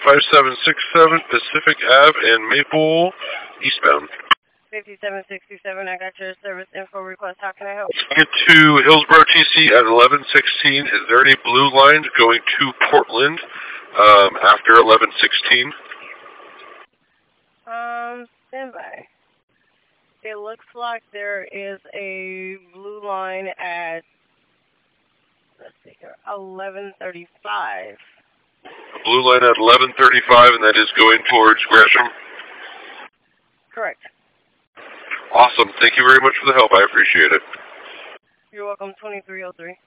5767 Pacific Ave and Maple, eastbound. 5767, I got your service info request. How can I help? Get to Hillsborough TC at 1116. Is there any blue lines going to Portland after 1116? Stand by. It looks like there is a blue line at, let's see here, 1135. Blue line at 1135, and that is going towards Gresham? Correct. Awesome. Thank you very much for the help. I appreciate it. You're welcome. 2303.